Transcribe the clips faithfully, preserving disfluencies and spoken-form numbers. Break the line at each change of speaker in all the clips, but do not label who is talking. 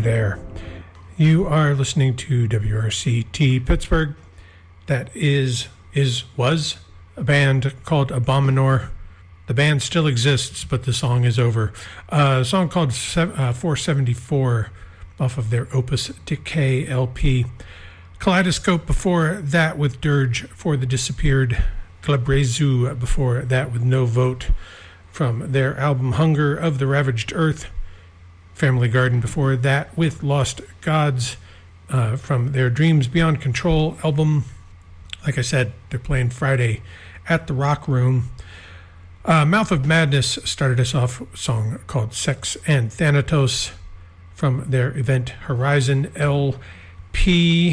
there. You are listening to W R C T Pittsburgh. That is, is, was a band called Abominor. The band still exists, but the song is over. Uh, a song called uh, four seventy-four off of their Opus Decay L P. Kaleidoscope before that with Dirge for the Disappeared. Glabrezu before that with No Vote from their album Hunger of the Ravaged Earth. Family Garden before that with Lost Gods uh, from their Dreams Beyond Control album. Like I said, they're playing Friday at the Rock Room. Uh, Mouth of Madness started us off with a song called Sex and Thanatos from their event Horizon L P.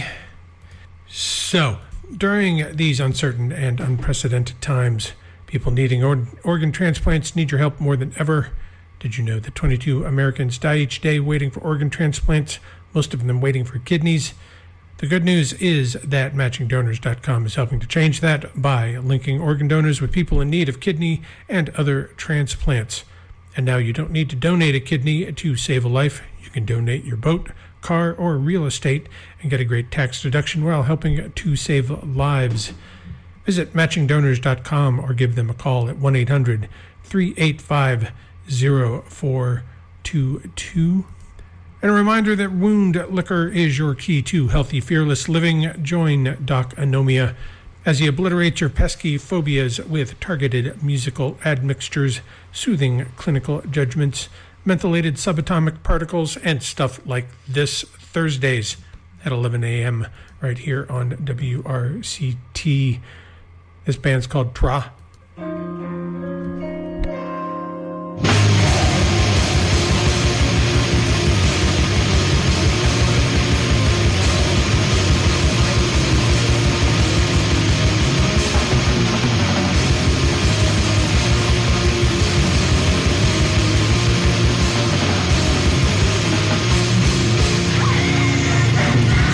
So, during these uncertain and unprecedented times, people needing or- organ transplants need your help more than ever. Did you know that twenty-two Americans die each day waiting for organ transplants, most of them waiting for kidneys? The good news is that matching donors dot com is helping to change that by linking organ donors with people in need of kidney and other transplants. And now you don't need to donate a kidney to save a life. You can donate your boat, car, or real estate and get a great tax deduction while helping to save lives. Visit matching donors dot com or give them a call at one eight hundred three eight five zero four two two. And a reminder that Wound Liquor is your key to healthy, fearless living. Join Doc Anomia as he obliterates your pesky phobias with targeted musical admixtures, soothing clinical judgments, mentholated subatomic particles, and stuff like this. Thursdays at eleven a.m. right here on W R C T. This band's called Tra.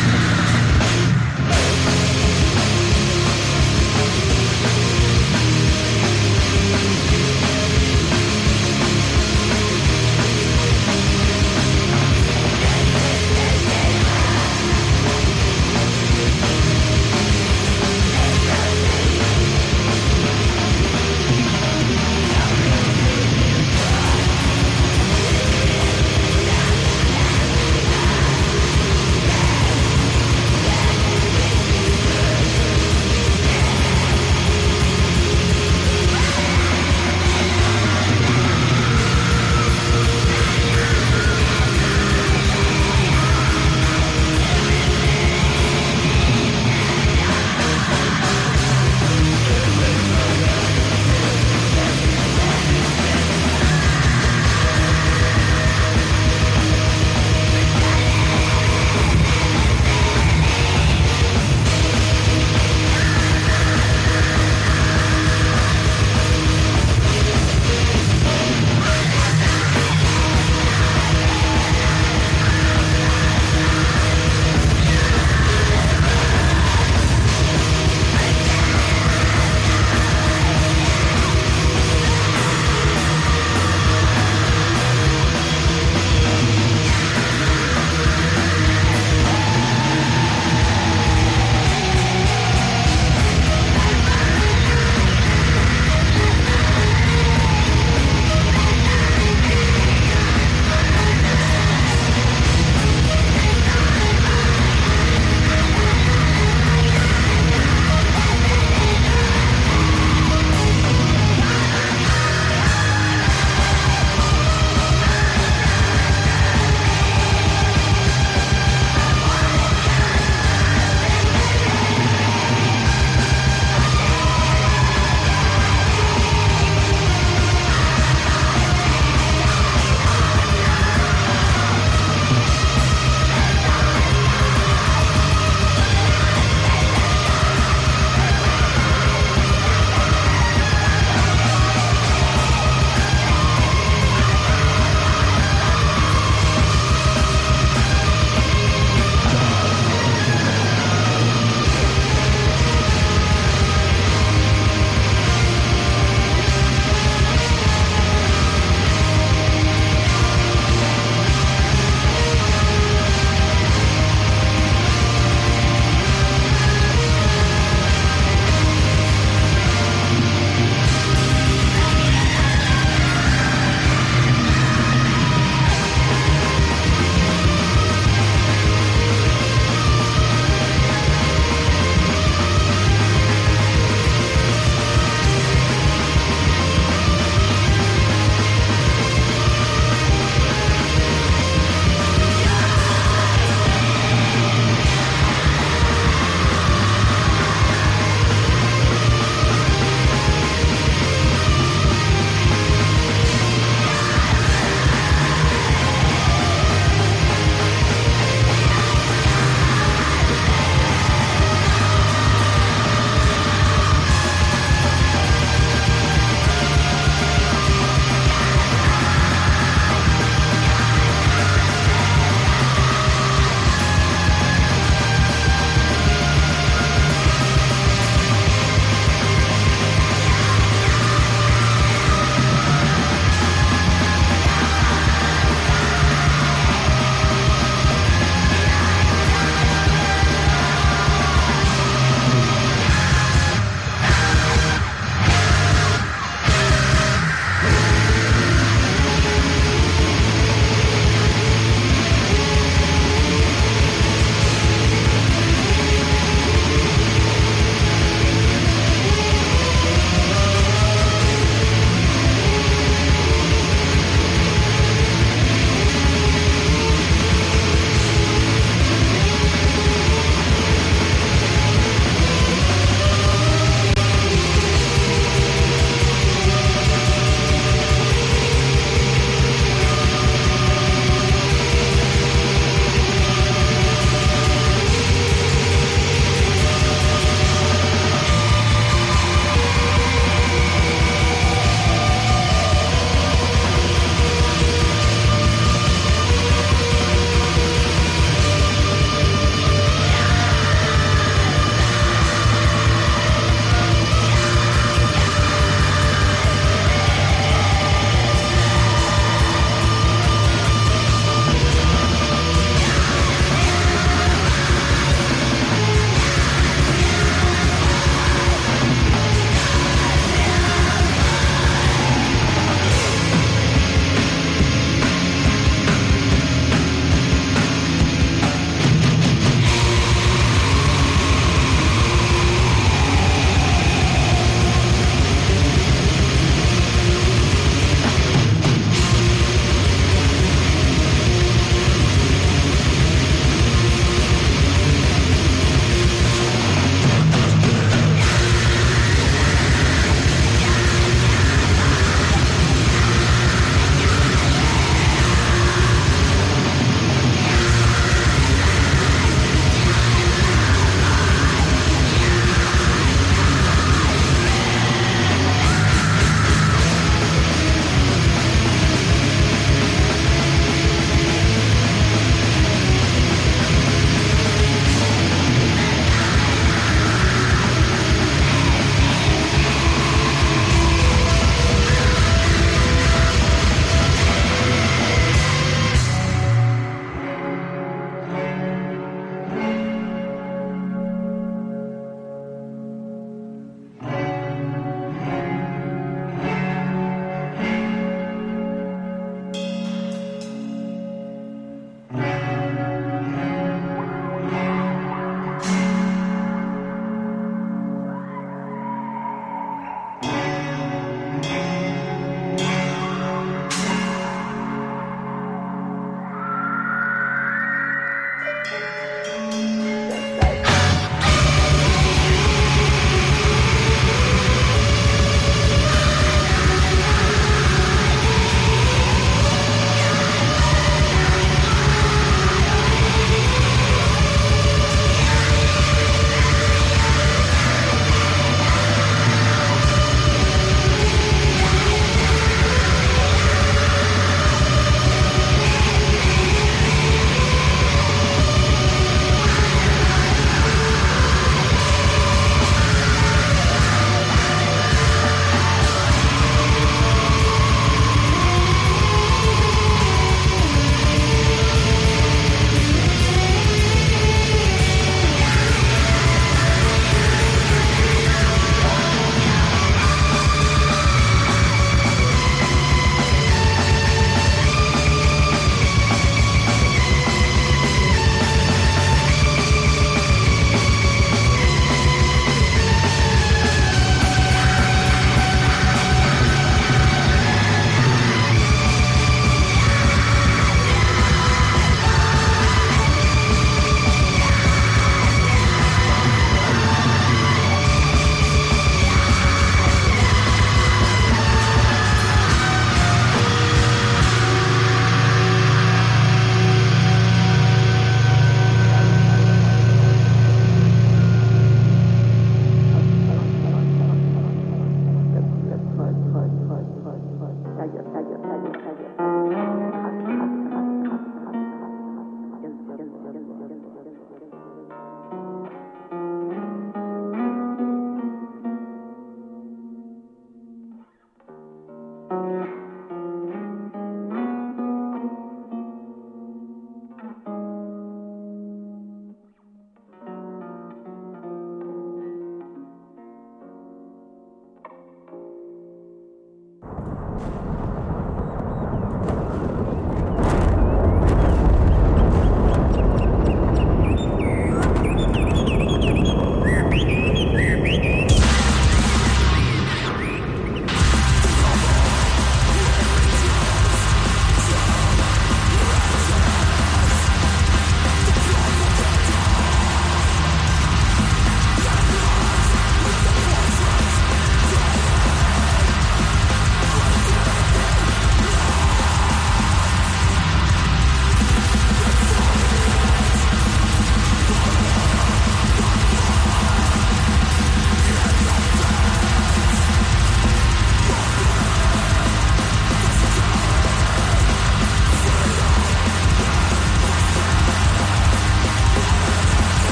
We'll be right back.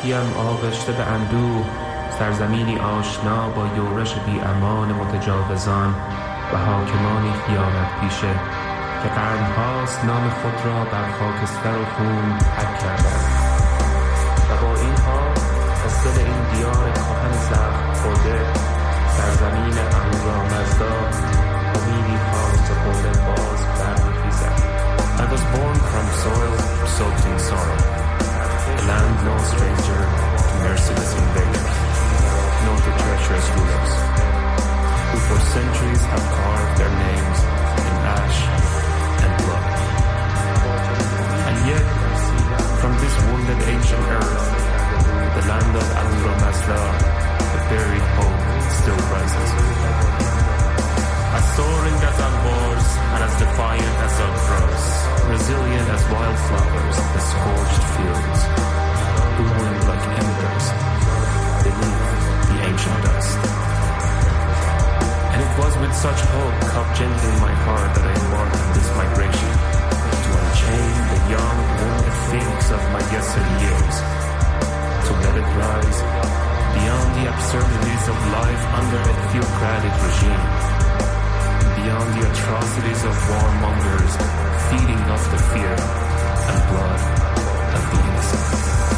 تلخیم آغشته به اندوه، سرزمینی آشنا با یورش بی امان متجاوزان و حاکمانی خیانت پیشه که قرنهاست نام خود را بر خاکستر و خون حک کردند و با این حال از دل این دیار کهن زخم خورده، سرزمین اهورامزدا امیدی خواست خورده باز برمیخیزد. I was born from soil soaked in sorrow, a land no stranger to merciless invaders, nor to treacherous rulers, who for centuries have carved their names in ash and blood. And yet, from this wounded ancient earth, the land of Ahura Mazda, the buried hope still rises. As soaring as Alborz and as defiant as Elbros, resilient as wildflowers in the scorched fields, blooming like embers beneath the ancient dust. And it was with such hope cupped gently in my heart that I embarked on this migration to unchain the young wounded phoenix of my yesteryears, to let it rise beyond the absurdities of life under a theocratic regime, beyond the atrocities of warmongers feeding off the fear and blood of the innocent.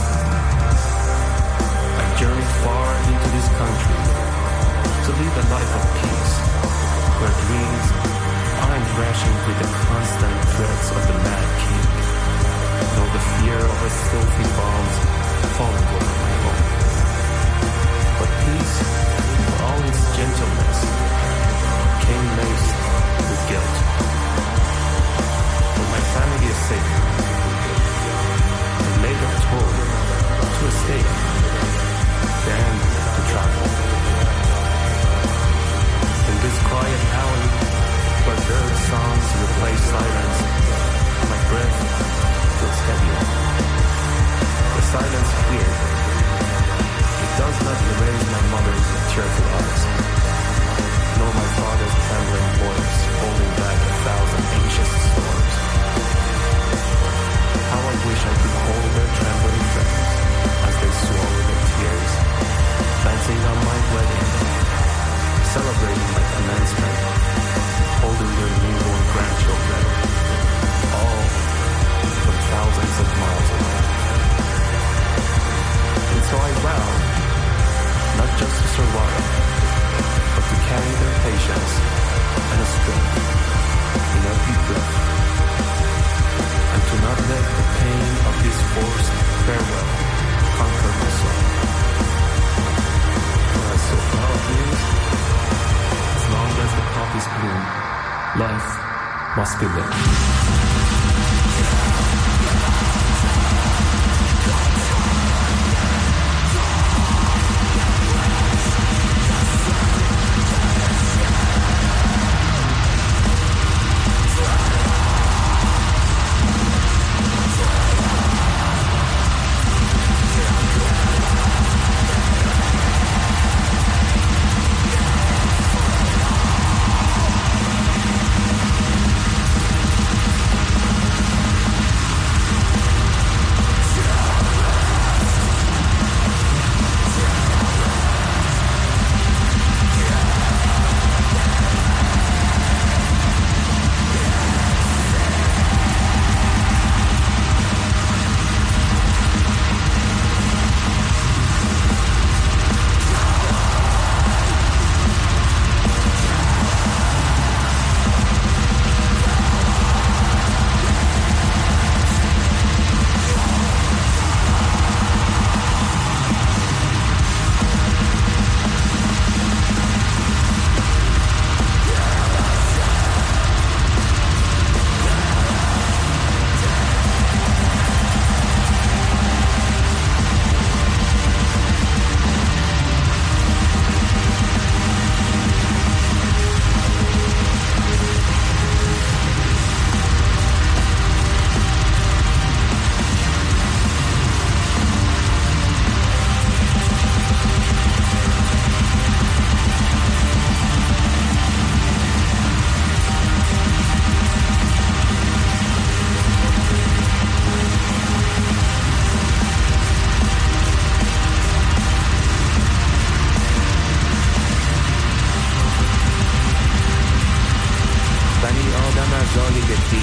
I journeyed far into this country to lead a life of peace, where dreams aren't rationed with the constant threats of the mad king, nor the fear of his filthy bombs falling over my home. But peace, for all its gentleness, came laced with guilt. For my family is safe, and later told to escape, then to travel. In this quiet alley, where bird songs replace silence, my breath feels heavier. The silence here, it does not erase my mother's tearful eyes, nor my father's trembling voice holding back a thousand anxious storms. How I wish I could hold their trembling breaths as they swallow their tears, dancing on my wedding, celebrating my commencement, holding their newborn grandchildren, all from thousands of miles away. And so I vow, not just to survive, but to carry their patience and strength in every breath, and to not let the pain of this forced farewell conquer my soul. For as so far years, as long as the poppies bloom, life must be lived.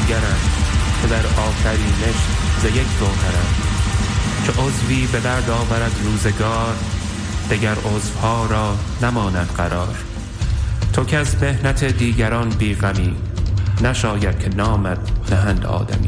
دیگرند که در آفرینش ز یک گوهرند. که عضوی به درد آورد روزگار، دگر عضوها را نماند قرار. تو که از محنت دیگران بیغمی، نشاید که نامت نهند آدمی.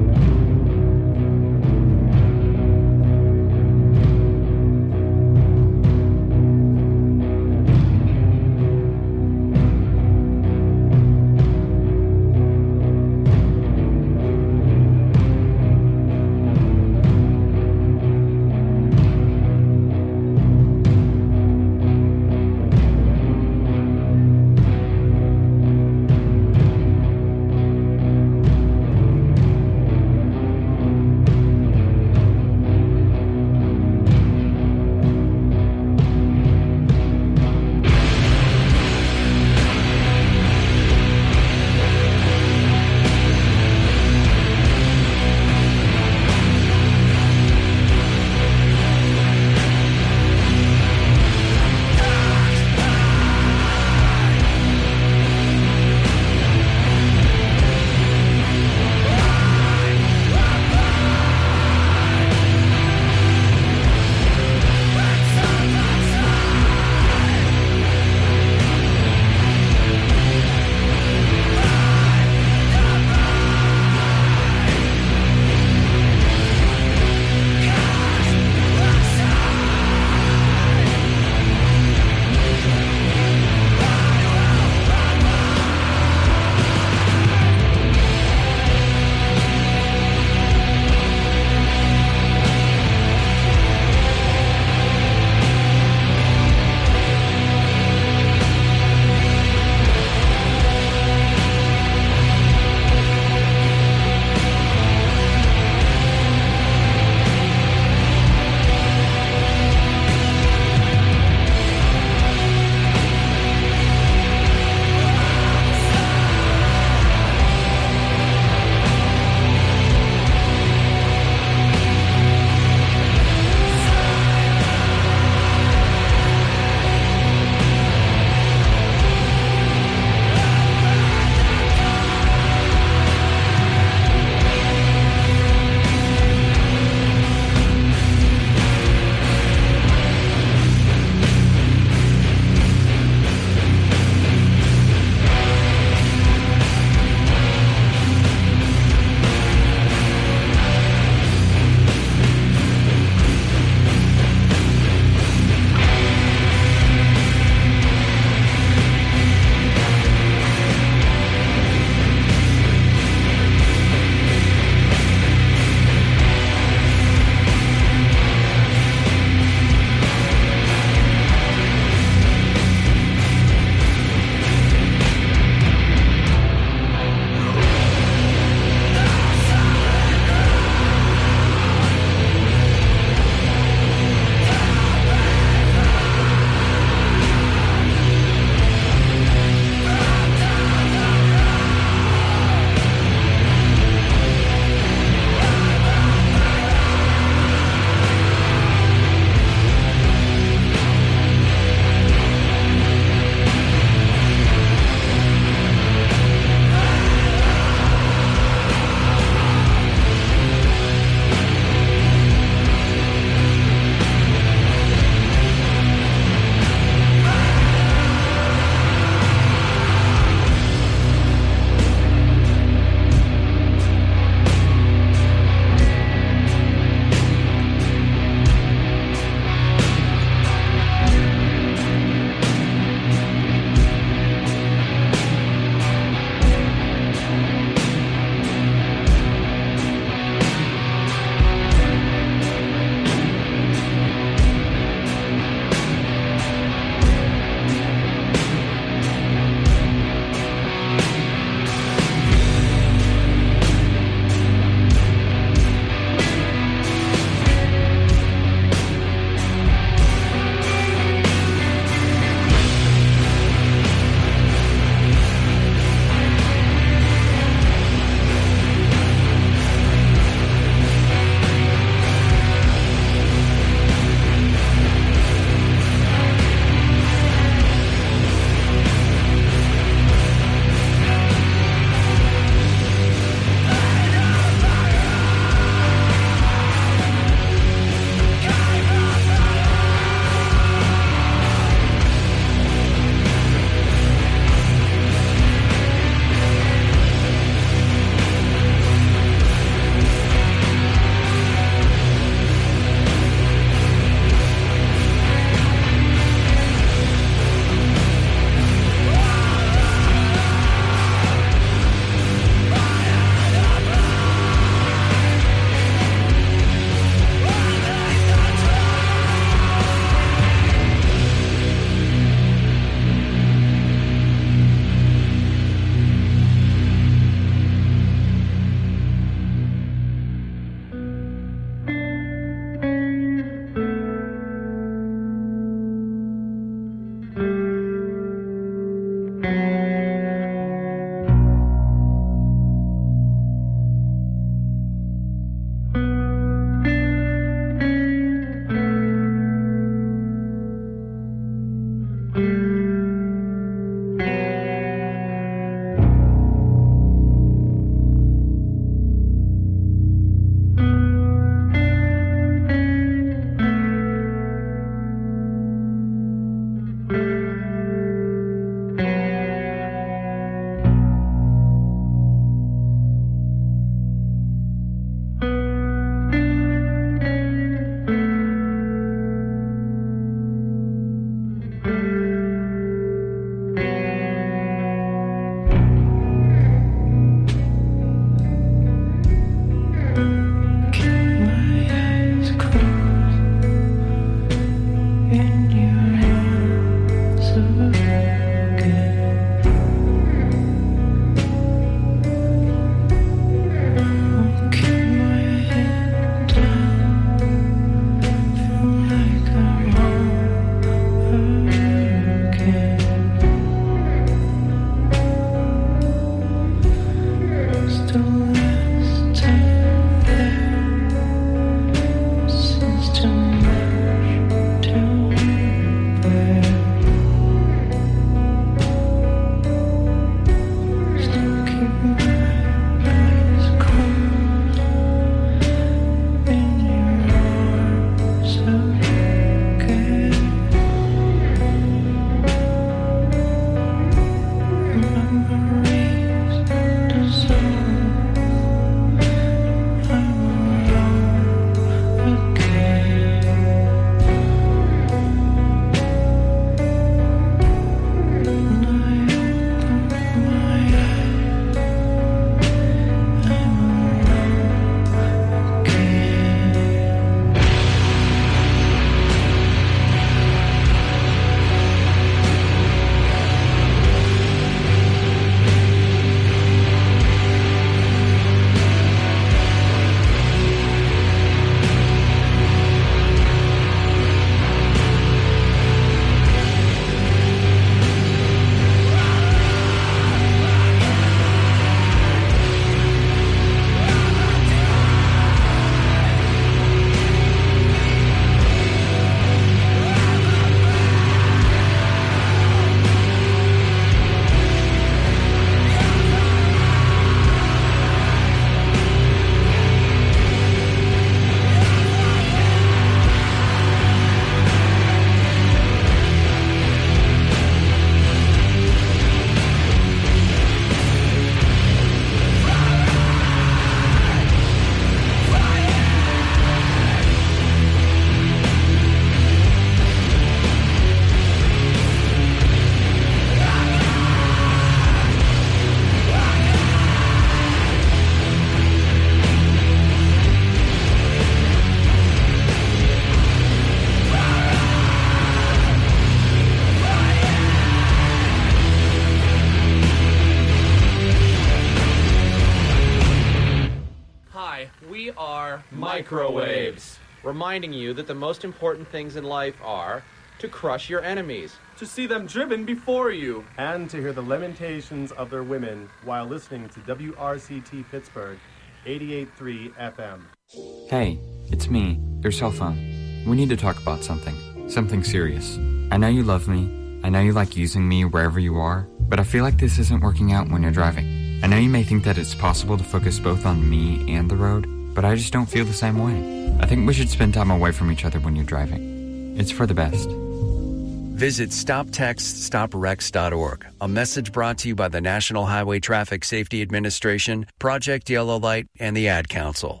microwaves, reminding you that the most important things in life are to crush your enemies,
to see them driven before you,
and to hear the lamentations of their women while listening to W R C T Pittsburgh eighty-eight point three F M.
Hey, it's me, your cell phone. We need to talk about something, something serious. I know you love me, I know you like using me wherever you are, but I feel like this isn't working out when you're driving. I know you may think that it's possible to focus both on me and the road, but I just don't feel the same way. I think we should spend time away from each other when you're driving. It's for the best.
Visit stop text stop wrecks dot org. A message brought to you by the National Highway Traffic Safety Administration, Project Yellow Light, and the Ad Council.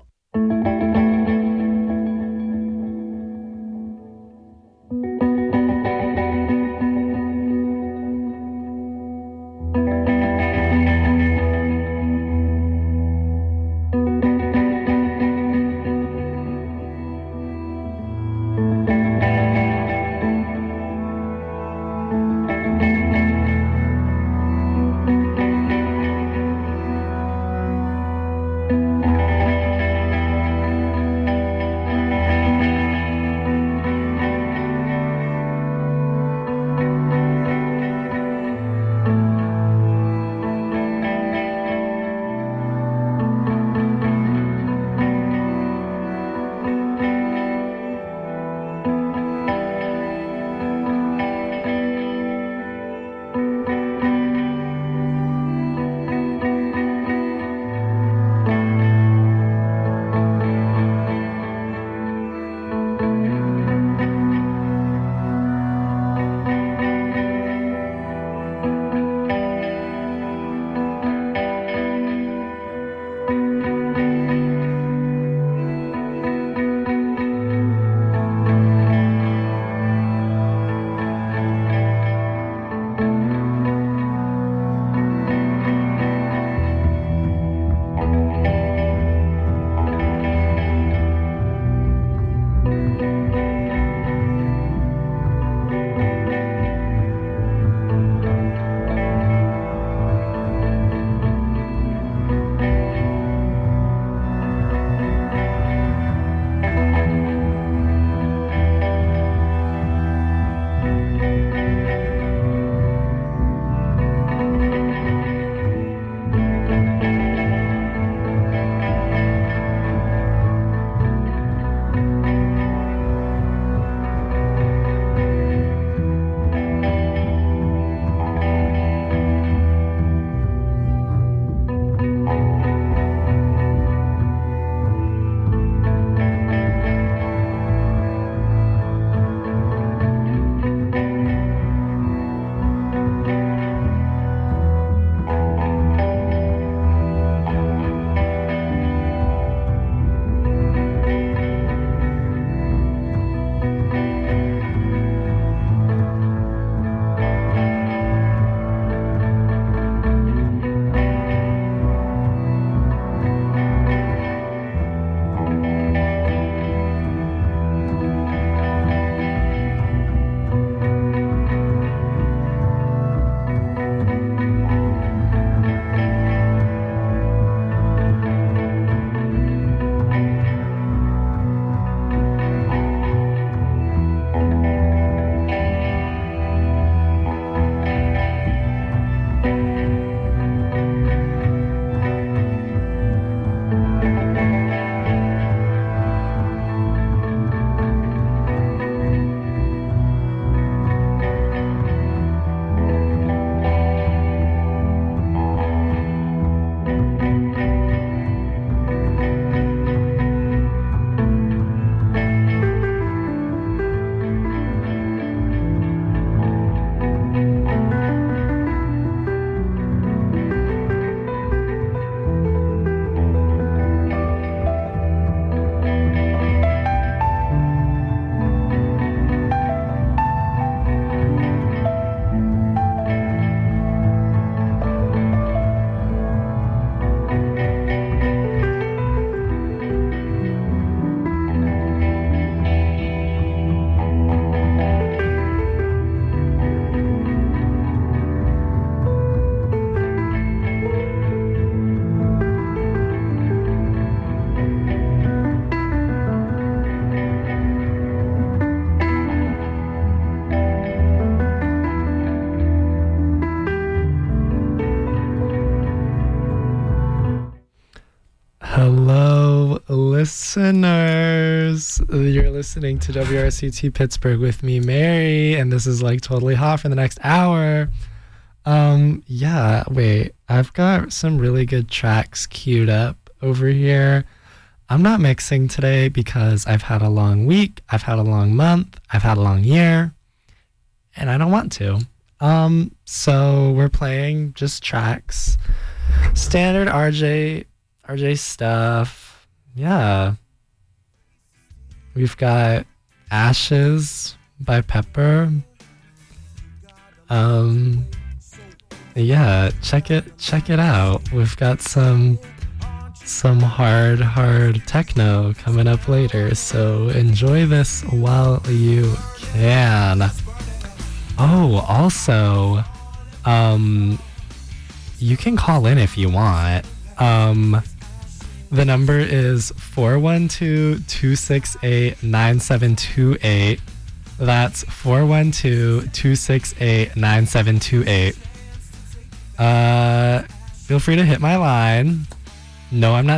listeners. You're listening to W R C T Pittsburgh with me, Mary, and this is like totally hot for the next hour. Um, yeah, wait, I've got some really good tracks queued up over here. I'm not mixing today because I've had a long week, I've had a long month, I've had a long year, and I don't want to. Um, so we're playing just tracks, standard R J, R J stuff. Yeah. We've got Ashes by Pepper. Um, yeah, check it, check it out. We've got some, some hard, hard techno coming up later. So enjoy this while you can. Oh, also, um, you can call in if you want. Um, the number is four one two, two six eight, nine seven two eight. That's four one two, two six eight, nine seven two eight. Uh, feel free to hit my line. No, I'm not